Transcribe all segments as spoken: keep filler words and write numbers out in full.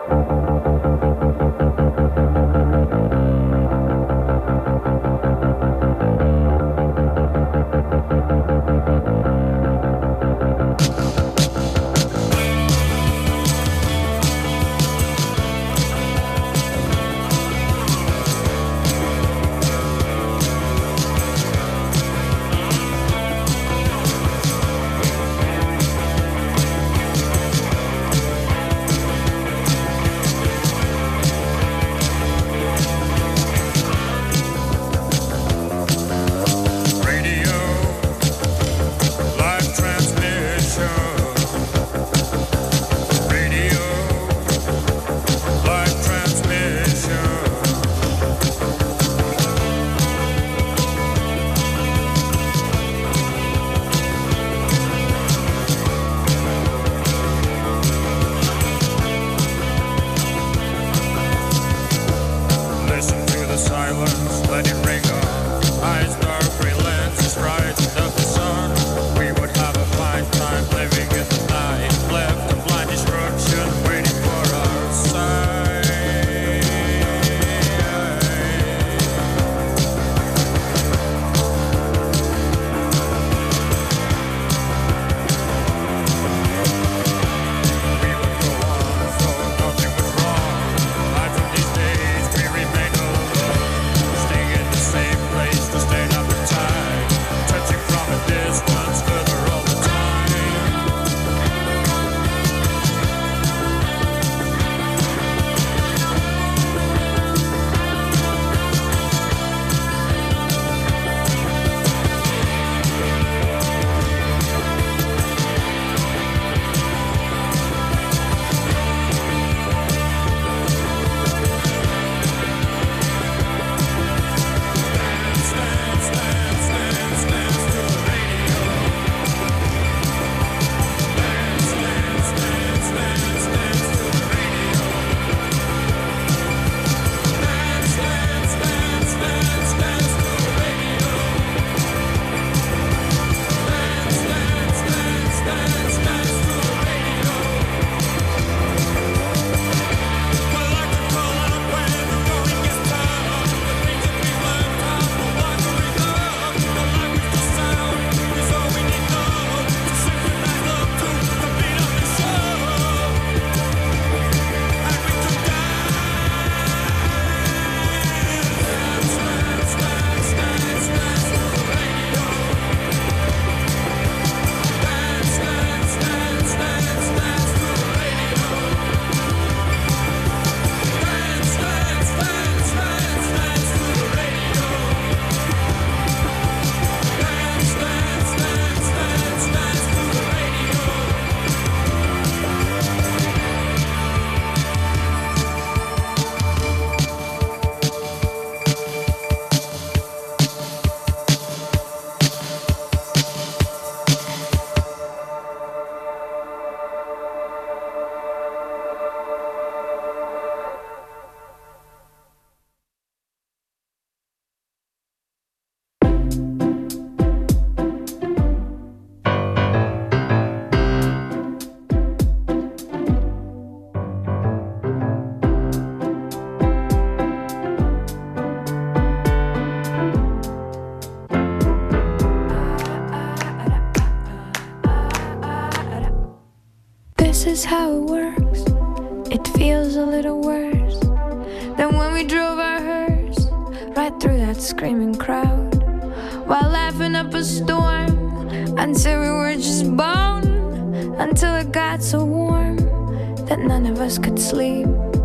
is how it works. It feels a little worse than when we drove our hearse right through that screaming crowd, while laughing up a storm until we were just bone, until it got so warm that none of us could sleep,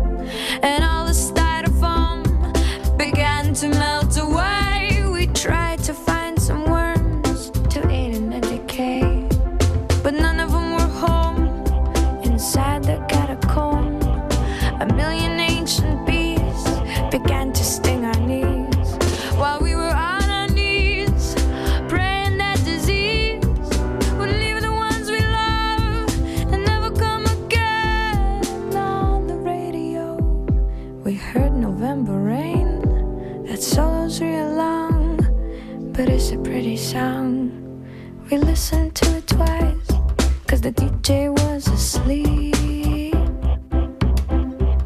and all the styrofoam began to melt away. We tried to find some worms to eat in the decay, but none of them were home inside the catacomb. A million ancient bees began to sting our knees while we were on our knees, praying that disease would leave the ones we love and never come again. On the radio we heard November Rain. That solo's real long, but it's a pretty song. We listened to it twice, cause the D J was asleep.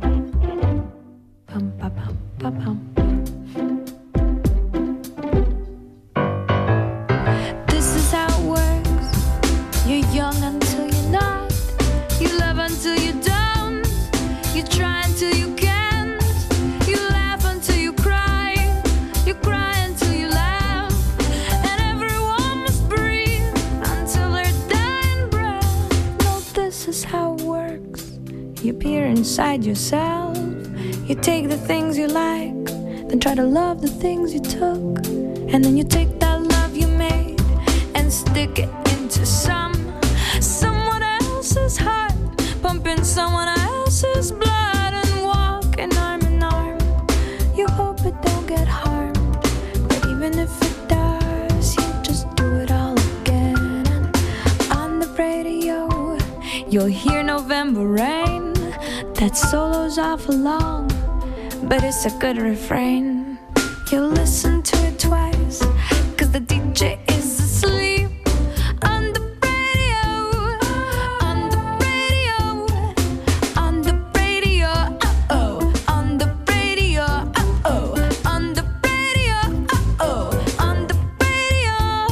You're young until you're not. You love until you don't. You try until you can't. You laugh until you cry. You cry until you laugh. And everyone must breathe until their dying breath. No, this is how it works. You peer inside yourself. You take the things you like, then try to love the things you took. And then you take that love you made and stick it into some someone else's heart, pumping someone else's blood, and walking arm in arm. You hope it don't get harmed, but even if it does, you just do it all again. And on the radio, you'll hear November Rain. That solo's awful long, but it's a good refrain. You'll listen to it twice, cause the D J is asleep. On the radio, on the radio, on the radio, uh-oh. On the radio, uh-oh. On the radio, uh-oh. On the radio.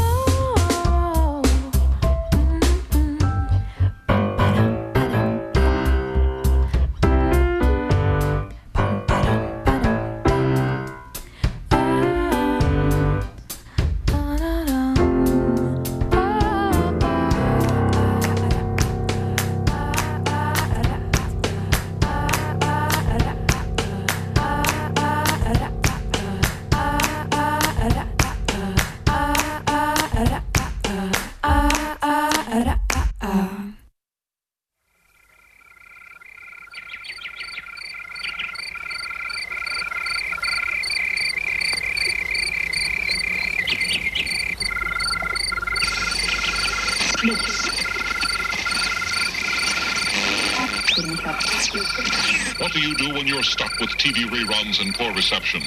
What do you do when you're stuck with T V reruns and poor reception?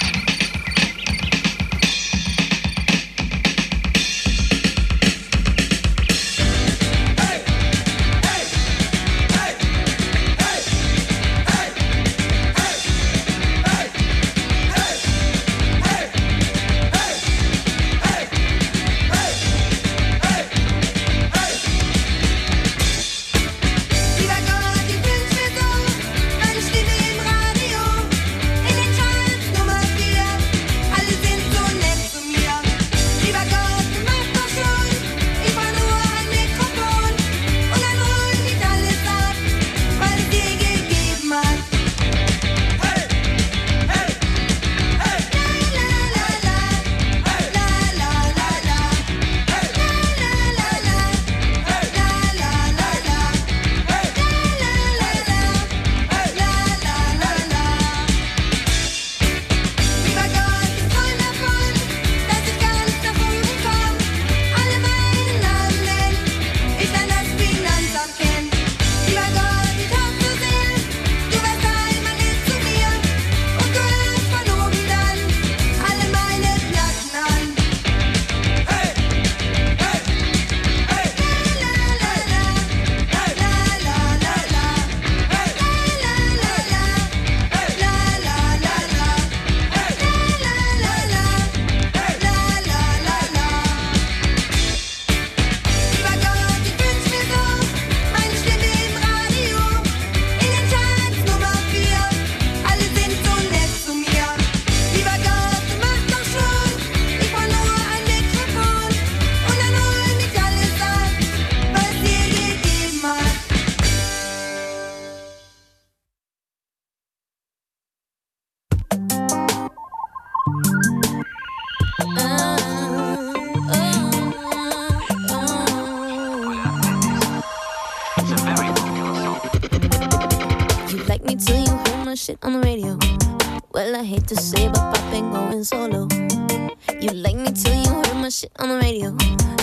Shit on the radio. Well, I hate to say, but Pop ain't going solo. You like me till you heard my shit on the radio,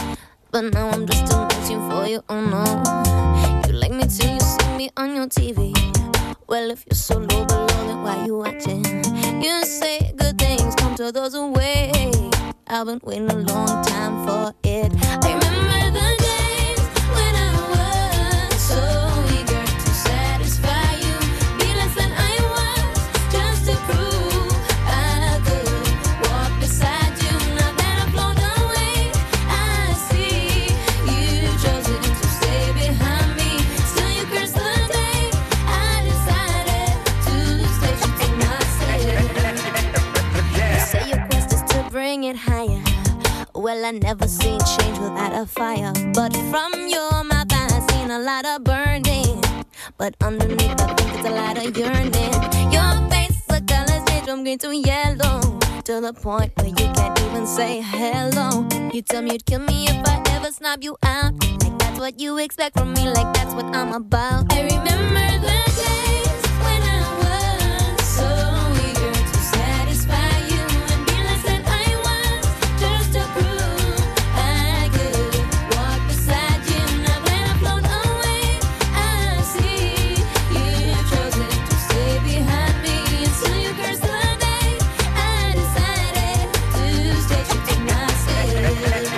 but now I'm just too much for you, oh no. You like me till you see me on your T V. Well, if you're so low below, then why you watching? You say good things come to those who wait. I've been waiting a long time for it. I remember the days when I was so eager to satisfy you. Be less than I was, just to prove I could walk beside you. Now that I've blown away, I see you chose it. never seen change without a fire. But from your mouth I seen a lot of burning. But underneath I think it's a lot of yearning. Your face, the colors change from green to yellow, to the point where you can't even say hello. You tell me you'd kill me if I ever snob you out. Like that's what you expect from me, like that's what I'm about. I remember the days when I was so eager to satisfy you and be less than I was, just to prove I could walk beside you. Now that I've flown away, I see you've chosen to stay behind me. And still you curse the day I decided to stay true to myself.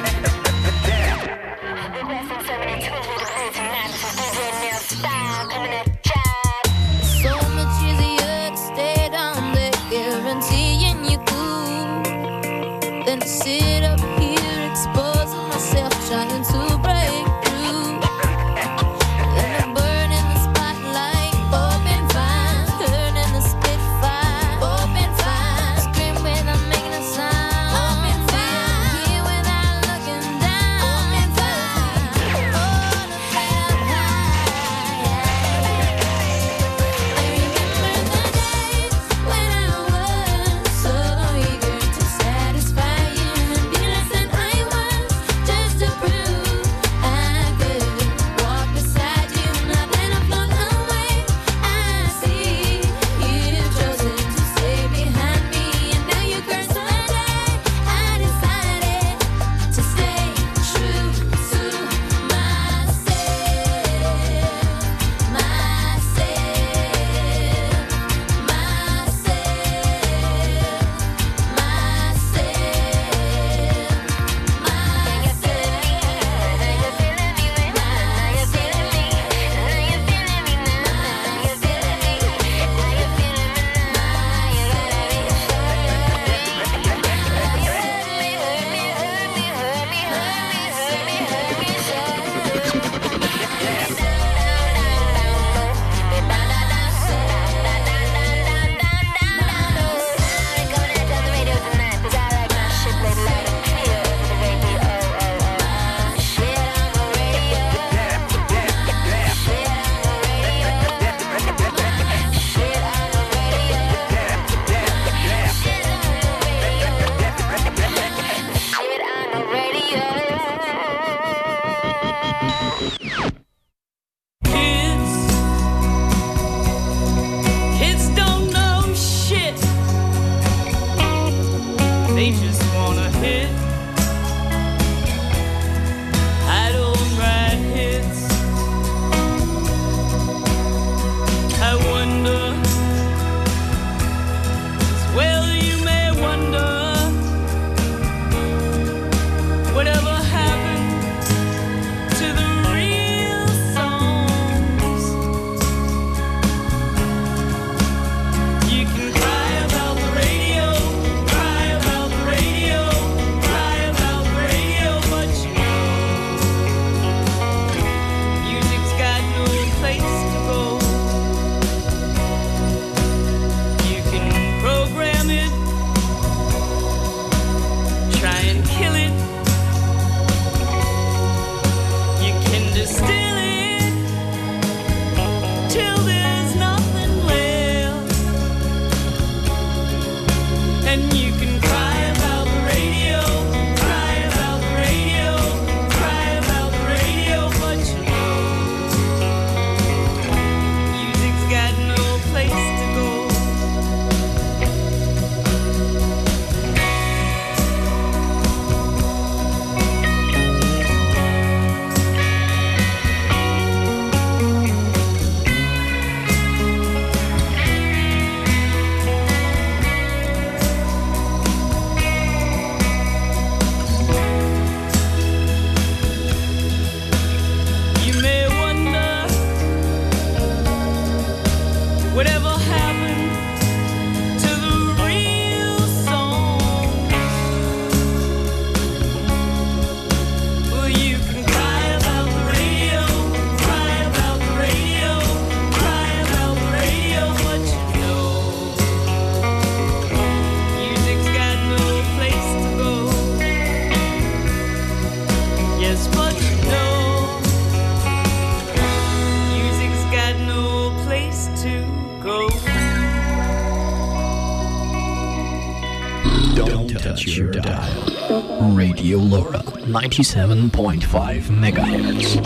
Radio LoRa ninety-seven point five megahertz.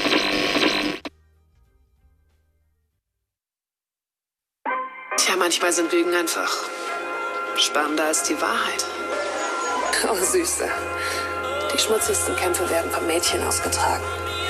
Tja, manchmal sind Lügen einfach spannender als die Wahrheit. Oh, Süße. Die schmutzigsten Kämpfe werden von Mädchen ausgetragen.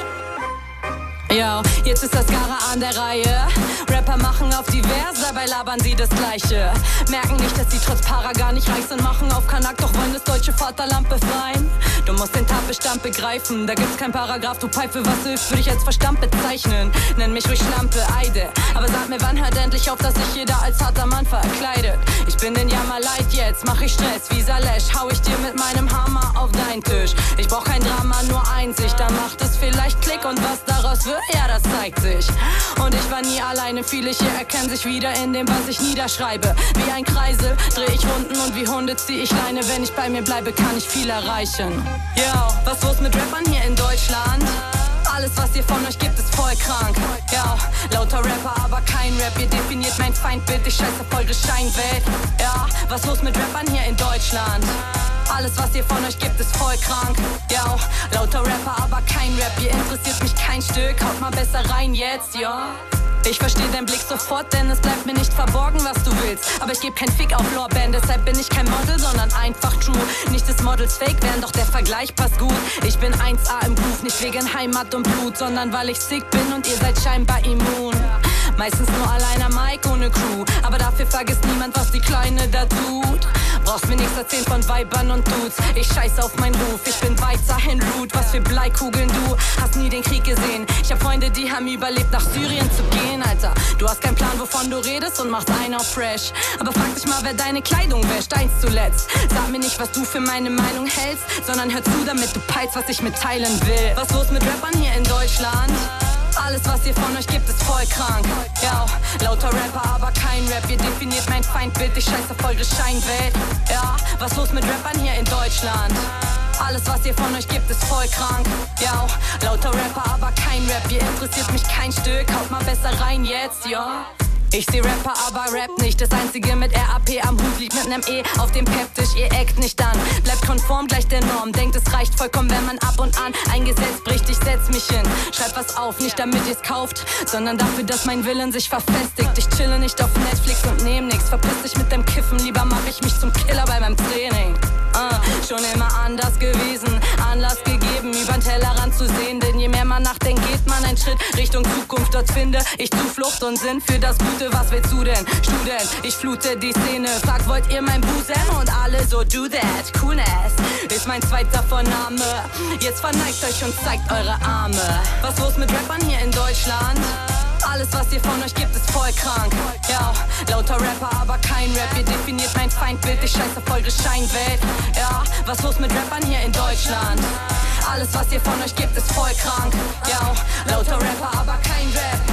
Yo, jetzt ist das Gara an der Reihe. Rapper machen auf divers, dabei labern sie das Gleiche. Merken nicht, dass sie trotz Para gar nicht reich sind, machen auf Kanak, doch wollen das deutsche Vaterland befreien. Du musst den Tatbestand begreifen, da gibt's kein Paragraph, du Pfeife, was hilft, würde ich als Verstand bezeichnen. Nenn mich ruhig Schlampe, Eide, aber sag mir, wann hört endlich auf, dass sich jeder als harter Mann verkleidet. Ich bin den Jammer leid, jetzt mach ich Stress, wie Salesch, hau ich dir mit meinem Hammer auf deinen Tisch. Ich brauch kein Drama, nur Einsicht, dann macht es vielleicht Klick und was daraus wird, ja, das zeigt sich. Und ich war nie alleine, viele hier erkennen sich wieder in dem, was ich niederschreibe. Wie ein Kreisel dreh ich Runden und wie Hunde zieh ich Leine. Wenn ich bei mir bleibe, kann ich viel erreichen. Yo, was los mit Rappern hier in Deutschland? Alles, was ihr von euch gibt, ist voll krank. Ja, lauter Rapper, aber kein Rap. Ihr definiert mein Feindbild, ich scheiße auf eure Scheinwelt. Ja, was los mit Rappern hier in Deutschland? Alles, was ihr von euch gibt, ist voll krank. Ja, lauter Rapper, aber kein Rap. Ihr interessiert mich kein Stück, haut mal besser rein jetzt, ja. Ich versteh deinen Blick sofort, denn es bleibt mir nicht verborgen, was du willst. Aber ich geb kein Fick auf Lorbeeren, deshalb bin ich kein Model, sondern einfach true. Nicht des Models fake werden, doch der Vergleich passt gut. Ich bin eins A im Groove, nicht wegen Heimat und Blut, sondern weil ich sick bin und ihr seid scheinbar immun. Meistens nur allein am Mic ohne Crew, aber dafür vergisst niemand, was die Kleine da tut. Brauchst mir nichts erzählen von Weibern und Dudes. Ich scheiß auf meinen Ruf, ich bin weiterhin Root. Was für Bleikugeln, du hast nie den Krieg gesehen. Ich hab Freunde, die haben überlebt, nach Syrien zu gehen, Alter. Du hast keinen Plan, wovon du redest und machst einen auf fresh. Aber frag dich mal, wer deine Kleidung wäscht, eins zuletzt. Sag mir nicht, was du für meine Meinung hältst, sondern hör zu, damit du peilst, was ich mitteilen will. Was los mit Rappern hier in Deutschland? Alles, was ihr von euch gibt, ist voll krank. Ja, lauter Rapper, aber kein Rap. Ihr definiert mein Feindbild, ich scheiß auf eure Scheinwelt. Ja, was los mit Rappern hier in Deutschland? Alles, was ihr von euch gibt, ist voll krank. Ja, lauter Rapper, aber kein Rap. Ihr interessiert mich kein Stück, haut mal besser rein jetzt, ja. Ich seh Rapper, aber Rap nicht. Das einzige mit R A P am Hut liegt mit nem E auf dem Peptisch. Ihr eckt nicht an, bleibt konform gleich der Norm. Denkt, es reicht vollkommen, wenn man ab und an ein Gesetz bricht. Ich setz mich hin, schreib was auf, nicht damit ihr's kauft, sondern dafür, dass mein Willen sich verfestigt. Ich chille nicht auf Netflix und nehm nix. Verpiss dich mit dem Kiffen, lieber mach ich mich zum Killer bei meinem Training. Uh, schon immer anders gewesen, Anlass gegeben, übern Tellerrand zu sehen. Denn je mehr man nachdenkt, geht man einen Schritt Richtung Zukunft. Dort finde ich Zuflucht und Sinn für das Gute. Was willst du denn? Student, ich flute die Szene. Frag, wollt ihr mein Busen? Und alle so, do that. Coolness ist mein zweiter Vorname. Jetzt verneigt euch und zeigt eure Arme. Was los mit Rappern hier in Deutschland? Alles, was ihr von euch gibt, ist voll krank. Ja, lauter Rapper, aber kein Rap. Ihr definiert mein Feindbild, ich scheiß auf eure Scheinwelt. Ja, was los mit Rappern hier in Deutschland? Alles, was ihr von euch gibt, ist voll krank. Ja, lauter Rapper, aber kein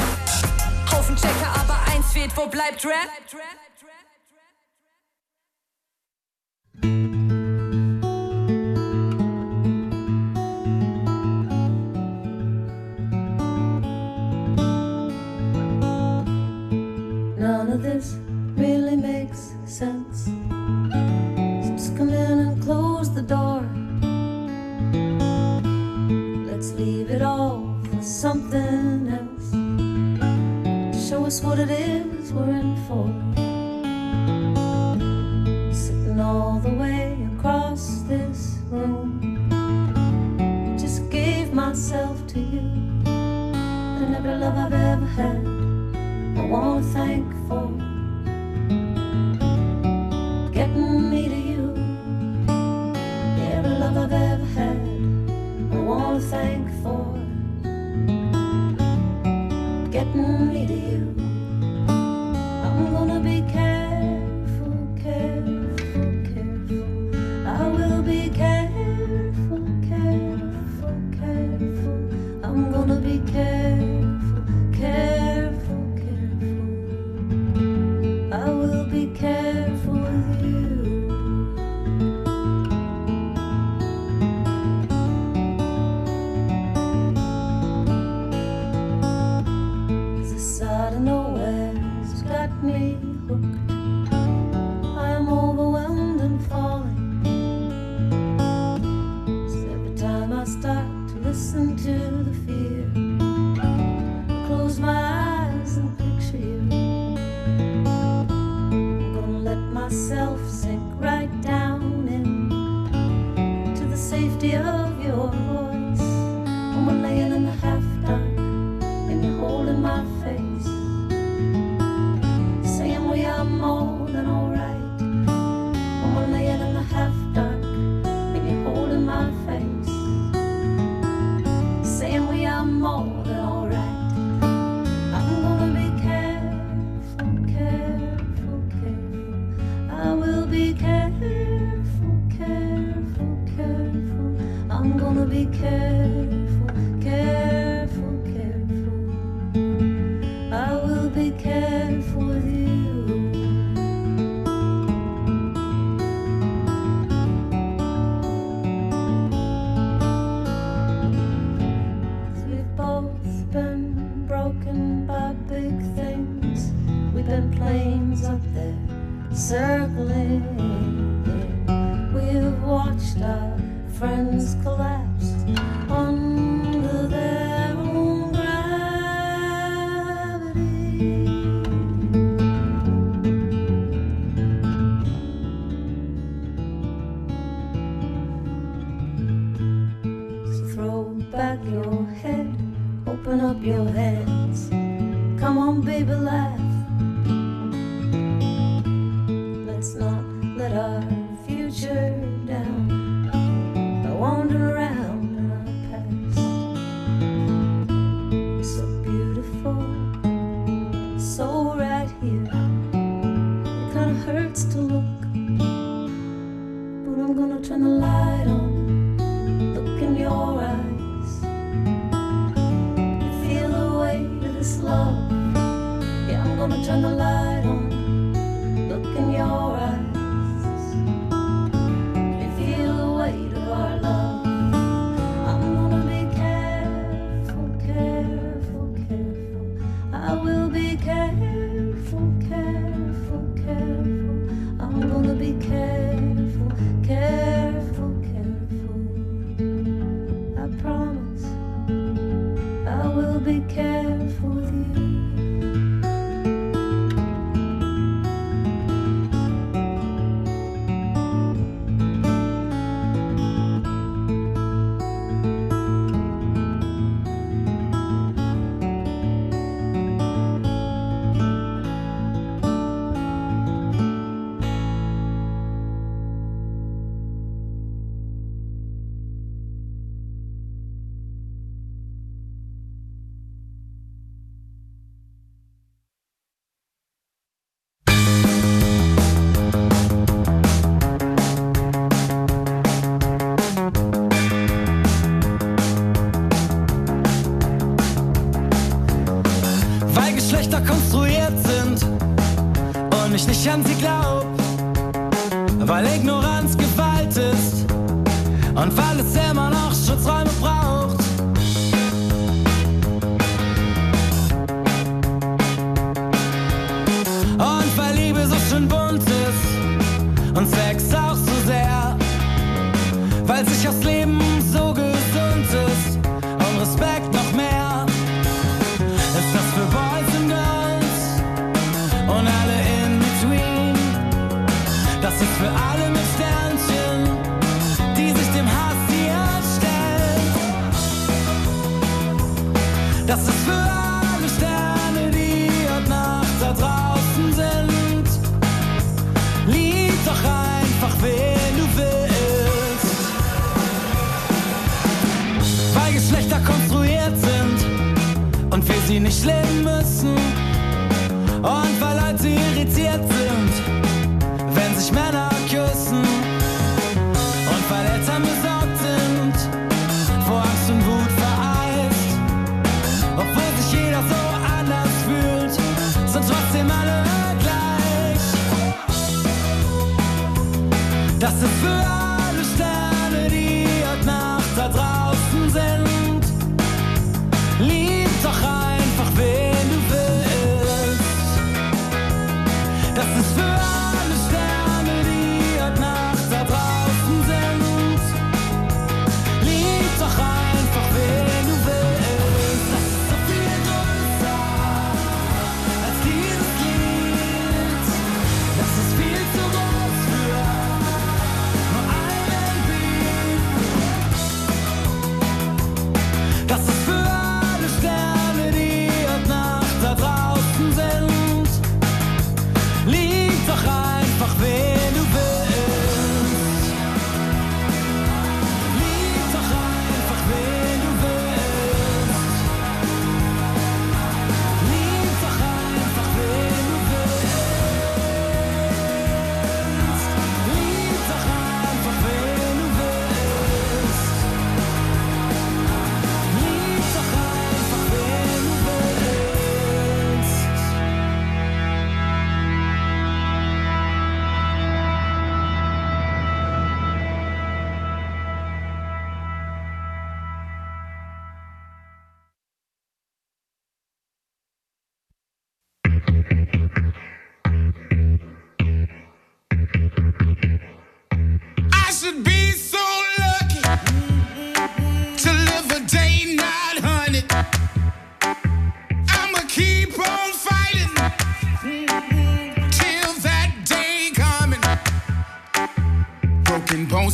Rap. Haufen Checker, aber eins fehlt, wo bleibt Rap? None of this really makes sense. So just come in and close the door. Let's leave it all for something else. Show us what it is we're in for. Sitting all the way across this room. Just gave myself to you. And every love I've ever had, I wanna thank for getting me to you. Every love I've ever had, I wanna thank for getting me to you. I'm gonna be careful, careful, careful. I will be careful, careful, careful. I'm gonna be careful, careful, careful. I will be careful with you. Out of nowhere's got me hooked. I am overwhelmed and falling. myself sink right down into the safety of your voice. When we're laying in the half dark and you're holding my face, saying we are more than alright. When we're laying in the half dark and you're holding my face, saying we are more than alright. I'm gonna be careful, careful, careful. I will be careful, careful, careful. I'm gonna be careful, careful, careful. I will be careful with you. We've both been broken by big things. We've been planes up there circling. We've watched our friends collapse under their own gravity. So throw back your head, open up your hands. Come on, baby, laugh. Let's not let our future down by wandering around in our past. You're so beautiful, so right here. It kinda hurts to look, but I'm gonna turn the light on, look in your eyes, and feel the weight of this love. Yeah, I'm gonna turn the light on, look in your eyes, and feel the weight of our love. I'm gonna be careful, careful, careful. I will be careful, careful, careful. I'm gonna be careful, careful, careful. I promise I will be careful with you. Weil Geschlechter konstruiert sind und ich nicht an sie glaub, weil Ignoranz Gewalt ist und weil es immer noch Schutzräume braucht. Und weil Liebe so schön bunt ist und Sex auch so sehr, weil sich das Leben so gesund ist und Respekt noch mehr. Ist das für Boys and Girls und alle in between? Das ist für alle mit Sternchen, die sich dem Hass hier stellen. Das ist für alle Sterne, die heute Nacht da draußen sind. Lieb doch einfach, wen du willst. Weil Geschlechter konstruiert sind und wir sie nicht leben müssen. Und weil Leute irritiert sind, wenn sich Männer küssen. Und weil Eltern besorgt sind, vor Angst und Wut vereist. Obwohl sich jeder so anders fühlt, sind trotzdem alle gleich. Das ist für alle Sterne, die heute Nacht da draußen sind. Lieb doch einfach, wen du willst. Das ist für alle Sterne, die heute Nacht da draußen sind. Lieb doch einfach, wen du willst. Das ist so viel größer als dieses Lied. Das ist viel zu groß.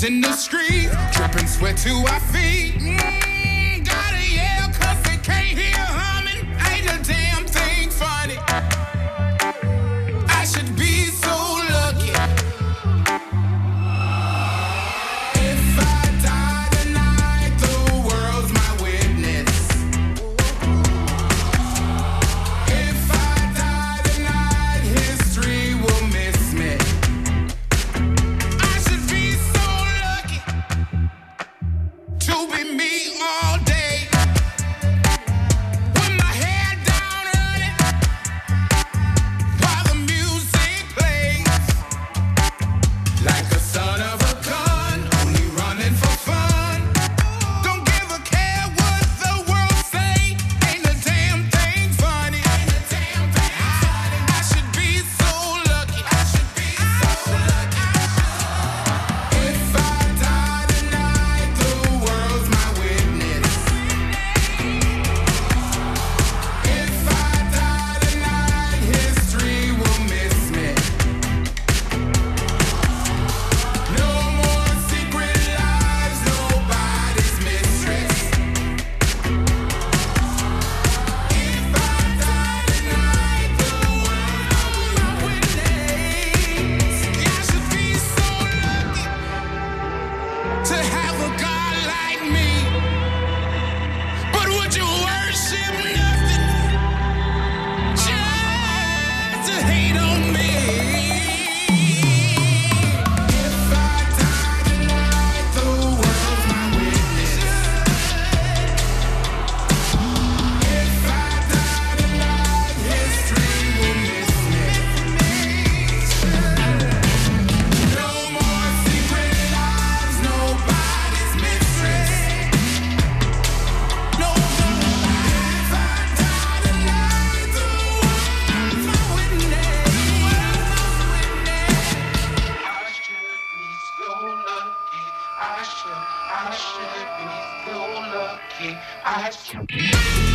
in the street, dripping sweat to our feet. Mm, gotta yell 'cause they can't hear humming. Ain't a damn thing funny. I should be so lucky. If I die tonight, the world's my witness. If I die tonight, history will miss me. I should be so lucky to be me all day. With my head down running while the music plays. Like a son of a gun, only running for fun. Don't give a care what the world say. Ain't a damn thing funny. Ain't a damn thing funny. I should be so lucky. I should be so lucky. If I die tonight, the world's my witness. If I die tonight, history will miss me. No more secret lives, nobody's mistress. If I die tonight, the world's my witness. I should be so lucky to have a God like me. But would you worship nothing just to hate on me? If I die tonight, the world's my witness. If I die tonight, history will miss me. No more secret lives, nobody's mistress. No more. If I die tonight, the world's my witness. I should be so lucky. I should, I should be so lucky. I should.